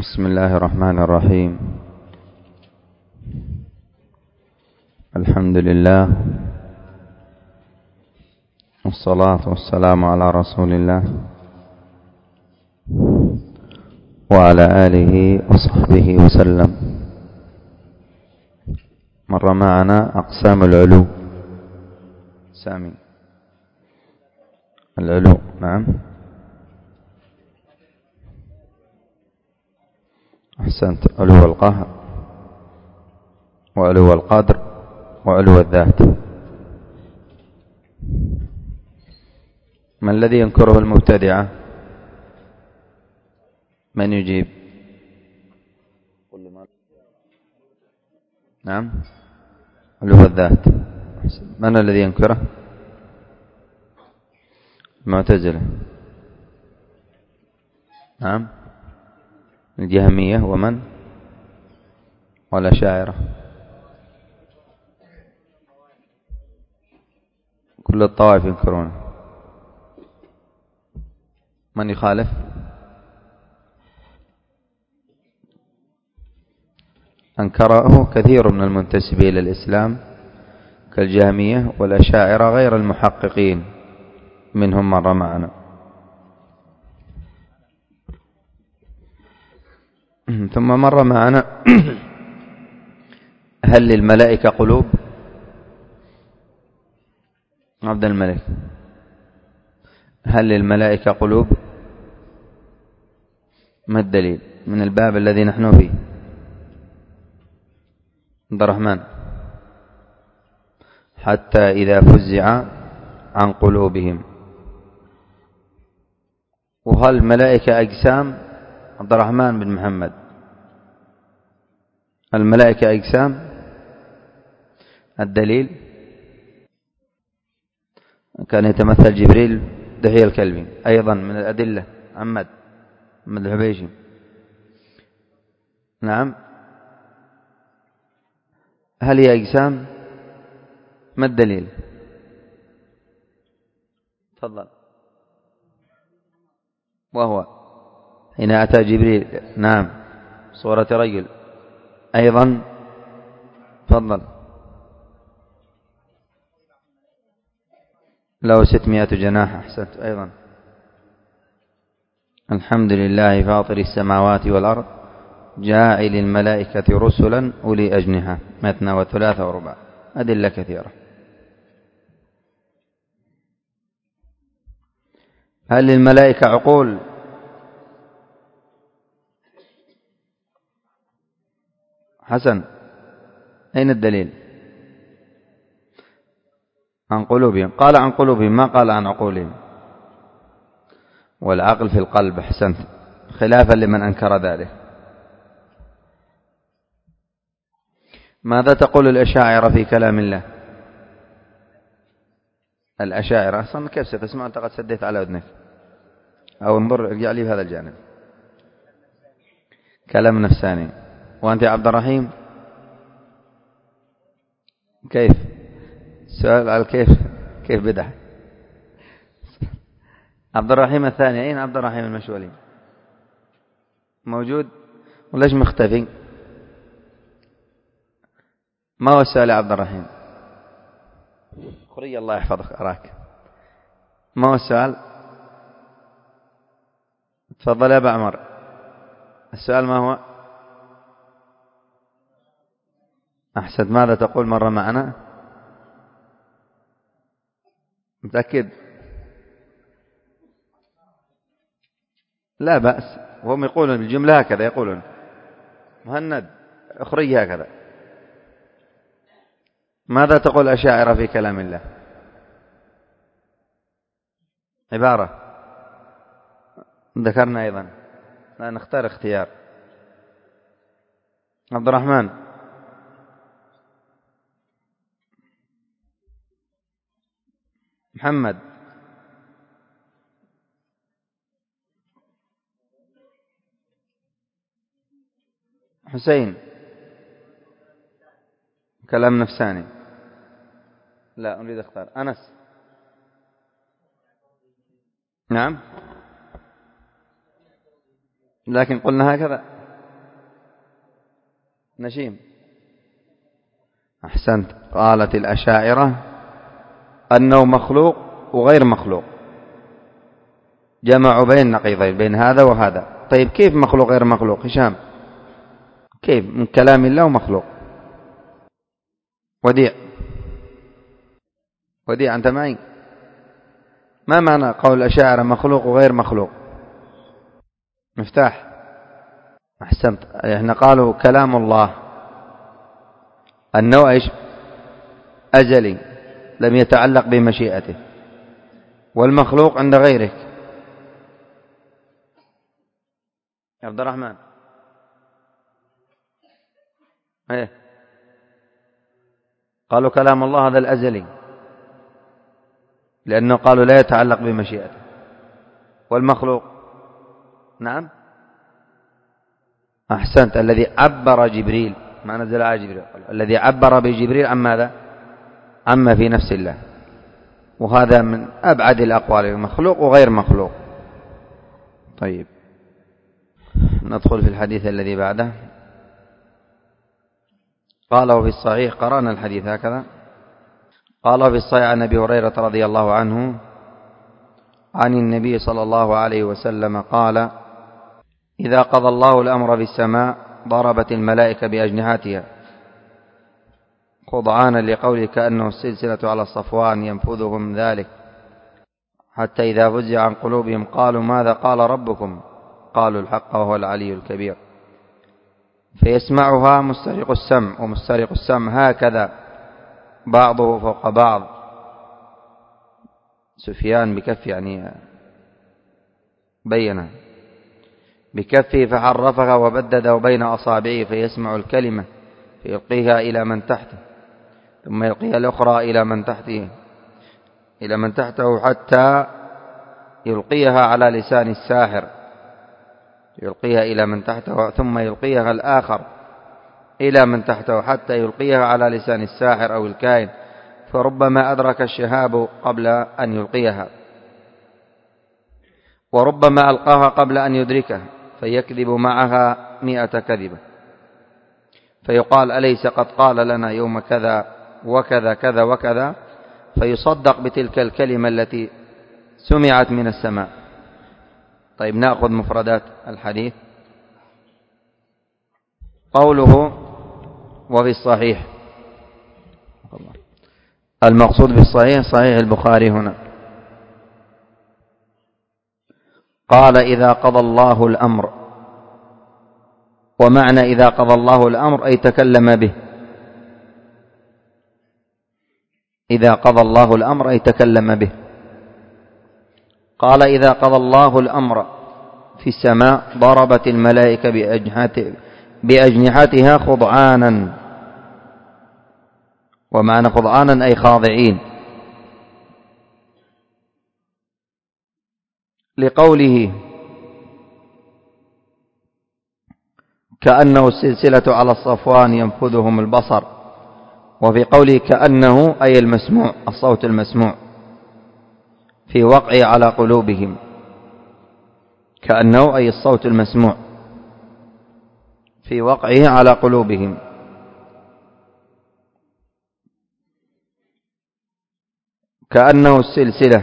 بسم الله الرحمن الرحيم. الحمد لله والصلاة والسلام على رسول الله وعلى آله وصحبه وسلم. مر معنا أقسام العلو. سامي العلو. نعم أحسنت. علو القهر وعلو القدر وعلو الذات. ما الذي ينكره المبتدعة؟ من يجيب؟ نعم علو الذات. من الذي ينكره؟ المعتزلة. نعم الجهمية. ومن؟ والأشاعرة. كل الطوائف ينكرونه. من يخالف؟ أنكره كثير من المنتسبين إلى الإسلام كالجهمية والأشاعرة غير المحققين، منهم مر معنا. ثم مر معنا هل للملائكة قلوب؟ عبد الملك، هل للملائكة قلوب؟ ما الدليل من الباب الذي نحن فيه؟ عبد الرحمن. حتى إذا فزع عن قلوبهم. وهل الملائكة أجسام؟ عبد الرحمن بن محمد، الملائكة أجسام؟ الدليل كان يتمثل جبريل دحية الكلب أيضا من الأدلة. محمد الحبيشي. نعم هل هي أجسام؟ ما الدليل؟ تفضل. وهو حين أتى جبريل نعم صورة رجل أيضا. تفضل. له 600 جناح. أحسنت أيضا. الحمد لله فاطر السماوات والأرض جاعل الملائكة رسلا أولي أجنحة مثنى وثلاث ورباع. أدلة كثيرة. هل للملائكة عقول؟ حسن أين الدليل؟ عن قلوبهم. قال عن قلوبهم ما قال عن عقولهم. والعقل في القلب. أحسنت، خلافا لمن أنكر ذلك. ماذا تقول الأشاعرة في كلام الله؟ الأشاعرة أصلا كيف ستسمع؟ أنت قد سديت على أذنك. أو انظر ارجع لي بهذا الجانب. كلام نفساني. وأنت يا عبد الرحيم كيف؟ سؤال على كيف بدع. عبد الرحيم الثاني أين عبد الرحيم المشولي؟ موجود وليش مختفي؟ ما هو السؤال يا عبد الرحيم؟ خري الله يحفظك أراك. ما هو السؤال؟ تفضل يا أبا عمر. السؤال ما هو؟ أحسن. ماذا تقول؟ مرة معنا. متأكد؟ لا بأس. وهم يقولون بالجملة هكذا. يقولون مهند أخري هكذا. ماذا تقول أشاعرة في كلام الله؟ عبارة ذكرنا أيضا. لا نختار اختيار. عبد الرحمن. محمد. حسين. كلام نفساني. لا أريد أختار. أنس. نعم لكن قلنا هكذا. نشيم. أحسنت. قالت الأشاعرة أنه مخلوق وغير مخلوق، جمعوا بين نقيضين، بين هذا وهذا. طيب كيف مخلوق غير مخلوق هشام؟ كيف من كلام الله ومخلوق؟ وديع أنت معي؟ ما معنى قول الأشاعرة مخلوق وغير مخلوق؟ مفتاح. أحسنت. احنا قالوا كلام الله أنه إيش؟ أزلي لم يتعلق بمشيئته، والمخلوق عند غيرك يا عبد الرحمن. ايه قالوا كلام الله هذا الأزلي لأنه قالوا لا يتعلق بمشيئته، والمخلوق نعم. أحسنت. الذي عبر جبريل، ما نزل على جبريل، الذي عبر بجبريل عن ماذا؟ عما في نفس الله، وهذا من أبعد الأقوال، المخلوق وغير مخلوق. طيب ندخل في الحديث الذي بعده. قال في الصحيح، قرأنا الحديث هكذا. قال في الصحيح عن أبي هريرة رضي الله عنه عن النبي صلى الله عليه وسلم قال: إذا قضى الله الأمر بالسماء ضربت الملائكة بأجنحتها خضعانا لقوله كأنه السلسلة على الصفوان ينفذهم ذلك، حتى إذا فزع عن قلوبهم قالوا ماذا قال ربكم؟ قالوا الحق وهو العلي الكبير. فيسمعها مسترق السمع ومسترق السمع هكذا بعضه فوق بعض. سفيان بكف يعني بينه بكفه فحرفها وبدده بين أصابعه، فيسمع الكلمة فيلقيها إلى من تحته، ثم يلقيها الأخرى إلى من تحته حتى يلقيها على لسان الساحر، يلقيها إلى من تحته، ثم يلقيها الآخر إلى من تحته حتى يلقيها على لسان الساحر أو الكاهن، فربما أدرك الشهاب قبل أن يلقيها، وربما ألقاها قبل أن يدركها، فيكذب معها 100 كذبة، فيقال أليس قد قال لنا يوم كذا وكذا كذا وكذا، فيصدق بتلك الكلمة التي سمعت من السماء. طيب نأخذ مفردات الحديث. قوله وفي الصحيح، المقصود بالصحيح صحيح البخاري هنا. قال إذا قضى الله الأمر، ومعنى إذا قضى الله الأمر أي تكلم به. إذا قضى الله الأمر أي تكلم به. قال إذا قضى الله الأمر في السماء ضربت الملائكة بأجنحتها خضعانا، ومعنى خضعانا أي خاضعين، لقوله كأنه السلسلة على الصفوان ينفذهم البصر، وفي قوله كأنه أي المسموع، الصوت المسموع في وقعه على قلوبهم. كأنه أي الصوت المسموع في وقعه على قلوبهم. كأنه السلسلة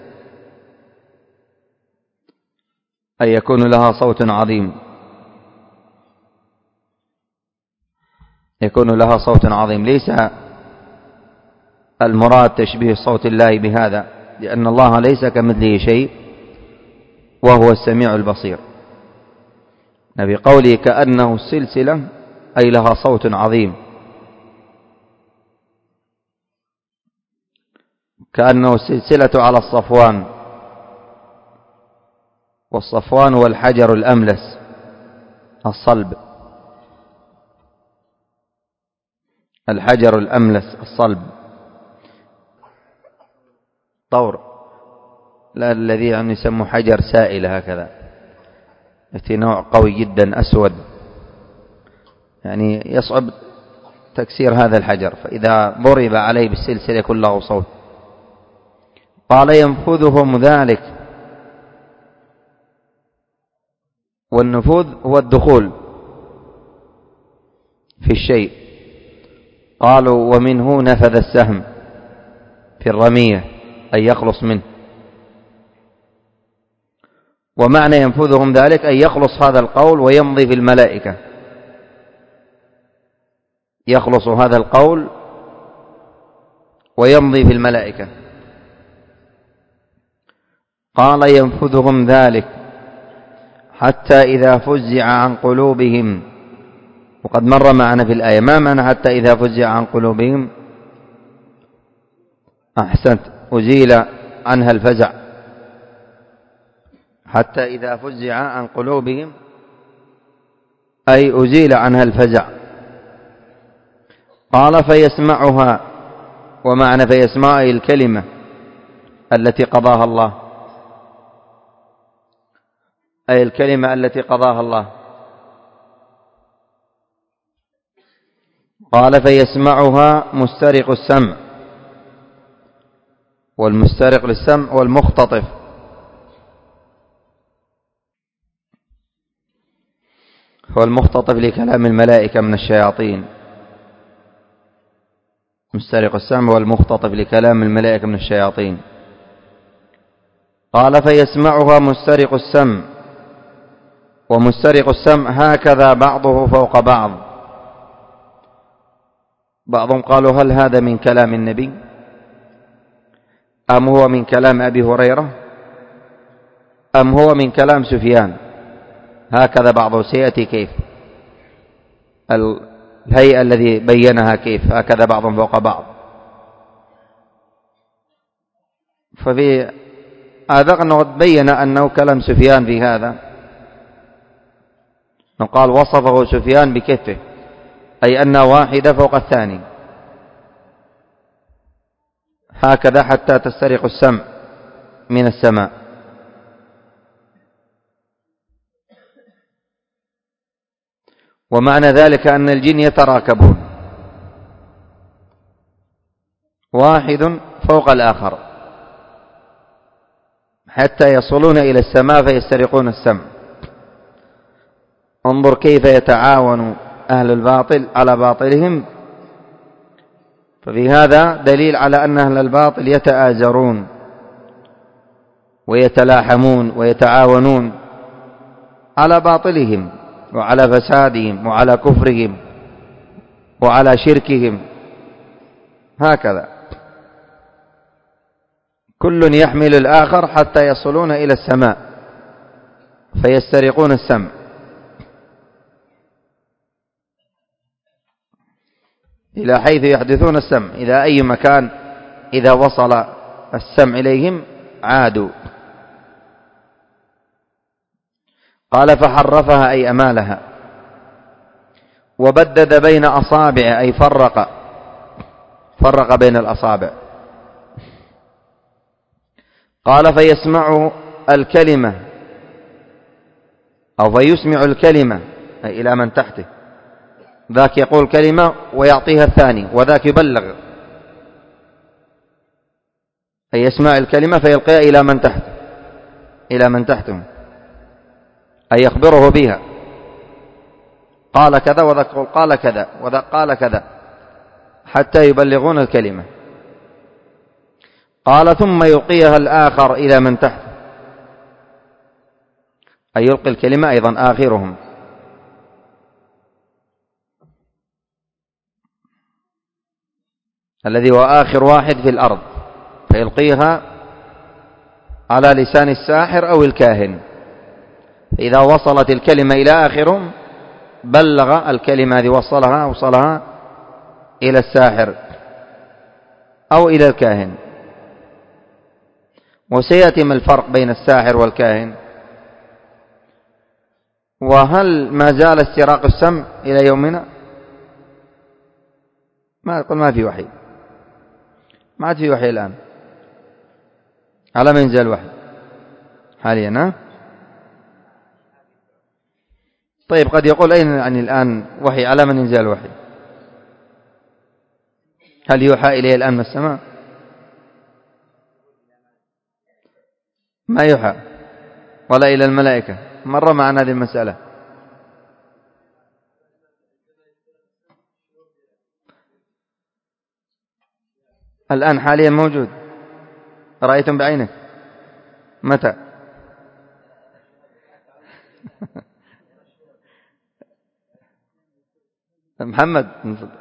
أي يكون لها صوت عظيم، يكون لها صوت عظيم. ليس المراد تشبيه صوت الله بهذا، لأن الله ليس كمثله شيء وهو السميع البصير. بقوله كأنه السلسلة أي لها صوت عظيم، كأنه السلسلة على الصفوان، والصفوان هو الحجر الأملس الصلب، الحجر الأملس الصلب، طور، لا الذي يعني يسمى حجر سائل هكذا، يأتي نوع قوي جدا أسود، يعني يصعب تكسير هذا الحجر، فإذا ضرب عليه بالسلسلة يكون له صوت. قال ينفذهم ذلك، والنفوذ هو الدخول، في الشيء. قالوا ومنه نفذ السهم في الرمية أي يخلص منه. ومعنى ينفذهم ذلك أن يخلص هذا القول ويمضي في الملائكة، يخلص هذا القول ويمضي في الملائكة. قال ينفذهم ذلك حتى إذا فزع عن قلوبهم. وقد مر معنا في الآية ما معنى حتى إذا فزع عن قلوبهم؟ أحسنت، أزيل عنها الفزع. حتى إذا فزع عن قلوبهم أي أزيل عنها الفزع. قال فيسمعها، ومعنى فيسمع أي الكلمة التي قضاها الله، أي الكلمة التي قضاها الله. قال فيسمعها مسترق السمع، والمسترق للسمع والمختطف. هو المختطف لكلام الملائكة من الشياطين. مسترق السمع والمختطف لكلام الملائكة من الشياطين. قال فيسمعها مسترق السمع، ومسترق السمع هكذا بعضه فوق بعض. بعضهم قالوا هل هذا من كلام النبي أم هو من كلام أبي هريرة أم هو من كلام سفيان؟ هكذا بعضه سيأتي كيف الهيئة الذي بينها كيف هكذا بعضهم فوق بعض. ففي هذا قد بين أنه كلام سفيان في هذا، قال وصفه سفيان بكفه، أي أن واحدة فوق الثاني هكذا حتى تسترق السمع من السماء. ومعنى ذلك أن الجن يتراكبون واحد فوق الآخر حتى يصلون إلى السماء فيسترقون السمع. انظر كيف يتعاون أهل الباطل على باطلهم. ففي هذا دليل على أن أهل الباطل يتآزرون ويتلاحمون ويتعاونون على باطلهم وعلى فسادهم وعلى كفرهم وعلى شركهم. هكذا كل يحمل الآخر حتى يصلون إلى السماء فيسترقون السمع. إلى حيث يحدثون السمع، إلى أي مكان إذا وصل السمع إليهم عادوا. قال فحرفها أي أمالها، وبدد بين أصابع أي فرق بين الأصابع. قال فيسمع الكلمة أو فيسمع الكلمة أي إلى من تحته، ذاك يقول كلمة ويعطيها الثاني وذاك يبلغ، أي يسمع الكلمة فيلقيها إلى من تحته أي يخبره بها. قال كذا وذاك قال كذا وذاك قال كذا حتى يبلغون الكلمة. قال ثم يلقيها الآخر إلى من تحته، أي يلقي الكلمة أيضا آخرهم. الذي هو آخر واحد في الأرض فيلقيها على لسان الساحر أو الكاهن. فإذا وصلت الكلمة إلى آخرهم بلغ الكلمة التي وصلها إلى الساحر أو إلى الكاهن. وسيأتي ما الفرق بين الساحر والكاهن. وهل ما زال استراق السمع إلى يومنا؟ ما في وحي، ما عاد في وحي الآن. على ما ينزل وحي حاليا. طيب قد يقول أين يعني الآن وحي؟ على من ينزل وحي؟ هل يوحى إليه الآن من السماء؟ ما يوحى ولا إلى الملائكة. مر معنا هذه المسألة. الآن حاليا موجود، رأيتم بعينك؟ متى؟ محمد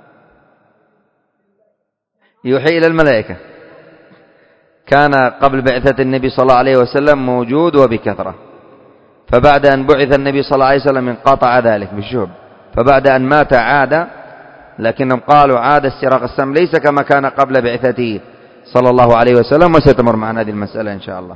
يوحي إلى الملائكة، كان قبل بعثة النبي صلى الله عليه وسلم موجود وبكثرة، فبعد أن بعث النبي صلى الله عليه وسلم انقطع ذلك بالشهب، فبعد أن مات عاد، لكنهم قالوا عاد استراق السم ليس كما كان قبل بعثته صلى الله عليه وسلم، وستمر معنا هذه المسألة إن شاء الله.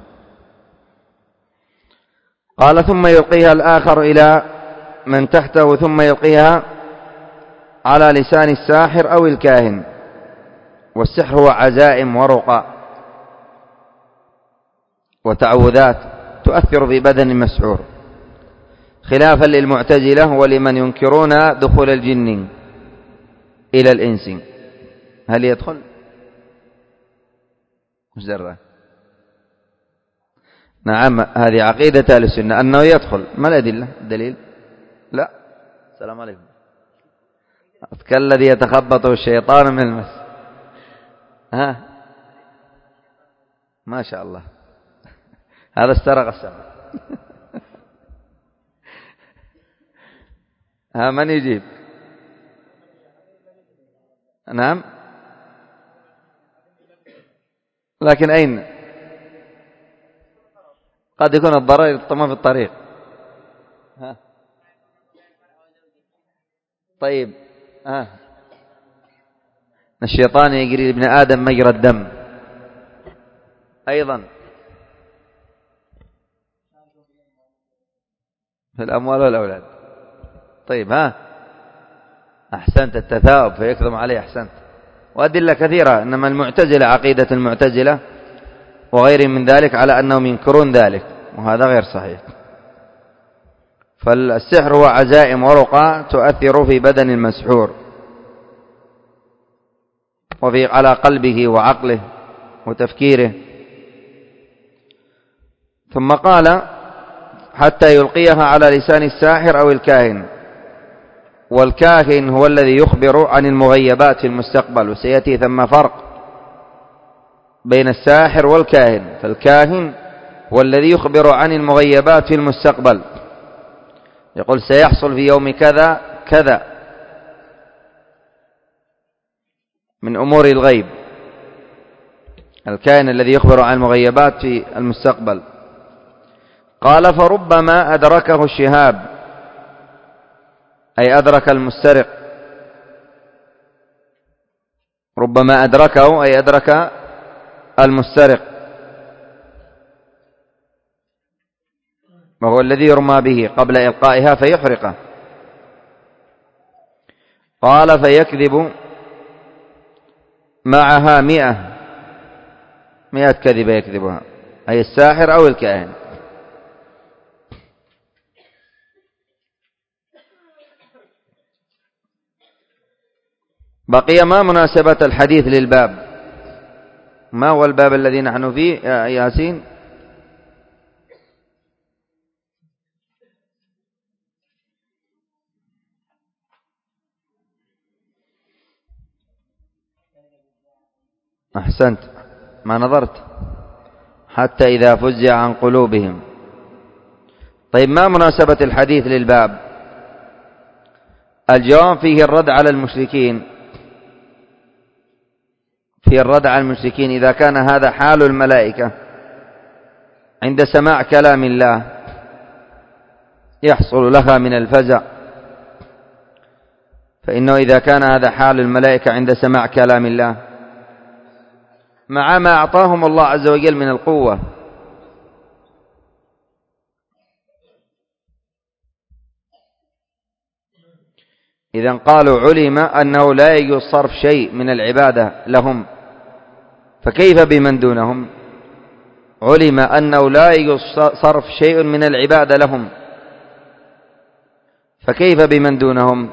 قال ثم يلقيها الآخر إلى من تحته، ثم يلقيها على لسان الساحر أو الكاهن. والسحر هو عزائم ورقى وتعوذات تؤثر في بدن المسحور، خلافا للمعتزلة ولمن ينكرون دخول الجن إلى الإنس. هل يدخل؟ مجرد نعم، هذه عقيدة أهل السنة أنه يدخل. ما الأدلة؟ الدليل؟ لا. السلام عليكم. كالذي يتخبطه الشيطان من المس. ها ما شاء الله، هذا استرق السمع. ها من يجيب؟ نعم، لكن أين؟ قد يكون الضرر يطمع في الطريق. ها طيب، الشيطان يجري ابن آدم مجرى الدم أيضا في الأموال والأولاد. طيب أحسنت، التثاؤب فيكذب عليه، أحسنت. وأدلة كثيرة، إنما المعتزلة عقيدة المعتزلة وغير من ذلك على أنهم ينكرون ذلك، وهذا غير صحيح. فالسحر هو عزائم ورقى تؤثر في بدن المسحور وفي على قلبه وعقله وتفكيره. ثم قال حتى يلقيها على لسان الساحر أو الكاهن. والكاهن هو الذي يخبر عن المغيبات في المستقبل، وسيأتي ثم فرق بين الساحر والكاهن. فالكاهن هو الذي يخبر عن المغيبات في المستقبل، يقول سيحصل في يوم كذا كذا من أمور الغيب. الكاهن الذي يخبر عن المغيبات في المستقبل. قال فربما أدركه الشهاب، أي أدرك المسترق، ربما أدركه أي أدرك المسترق، وهو الذي يرمى به قبل إلقائها فيحرقه. قال فيكذب معها 100 كذبة يكذبها، أي الساحر أو الكاهن. بقي ما مناسبة الحديث للباب؟ ما هو الباب الذي نحن فيه يا ياسين؟ أحسنت، ما نظرت. حتى إذا فزع عن قلوبهم. طيب ما مناسبة الحديث للباب؟ الجواب فيه الرد على المشركين، في الرد على المشركين إذا كان هذا حال الملائكة عند سماع كلام الله يحصل لها من الفزع، فإنه إذا كان هذا حال الملائكة عند سماع كلام الله مع ما أعطاهم الله عز وجل من القوة، إذن قالوا علم أنه لا يجوز صرف شيء من العبادة لهم، فكيف بمن دونهم؟ علم أنه لا يجوز صرف شيء من العبادة لهم، فكيف بمن دونهم؟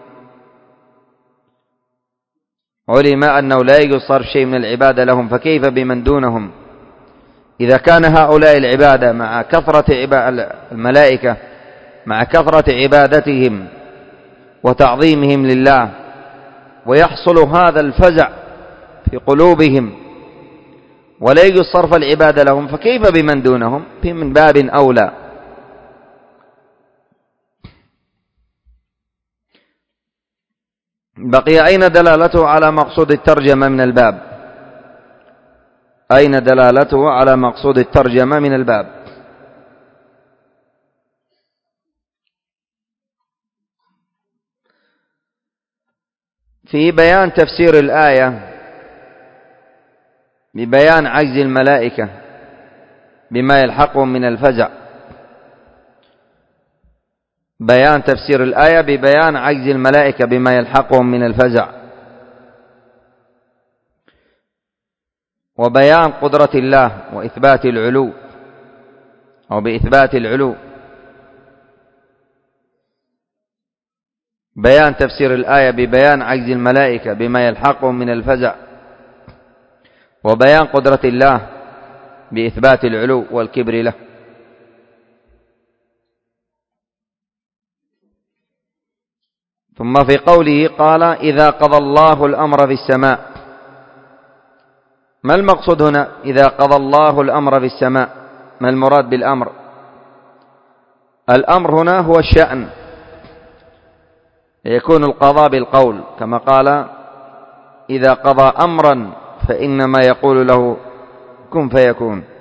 علم أنه لا يجوز صرف شيء من العبادة لهم، فكيف بمن دونهم؟ إذا كان هؤلاء العبادة مع كثرة الملائكة مع كثرة عبادتهم وتعظيمهم لله، ويحصل هذا الفزع في قلوبهم ولا يجوز صرف العبادة لهم، فكيف بمن دونهم؟ من باب أولى. بقي أين دلالته على مقصود الترجمة من الباب؟ أين دلالته على مقصود الترجمة من الباب؟ في بيان تفسير الآية ببيان عجز الملائكة بما يلحقهم من الفزع. بيان تفسير الآية ببيان عجز الملائكة بما يلحقهم من الفزع، وبيان قدرة الله وإثبات العلو أو بإثبات العلو. بيان تفسير الآية ببيان عجز الملائكة بما يلحقهم من الفزع، وبيان قدرة الله بإثبات العلو والكبر له. ثم في قوله قال إذا قضى الله الأمر في السماء، ما المقصود هنا؟ إذا قضى الله الأمر في السماء، ما المراد بالأمر؟ الأمر هنا هو الشأن، يكون القضاء بالقول، كما قال إذا قضى أمرا فإنما يقول له كن فيكون.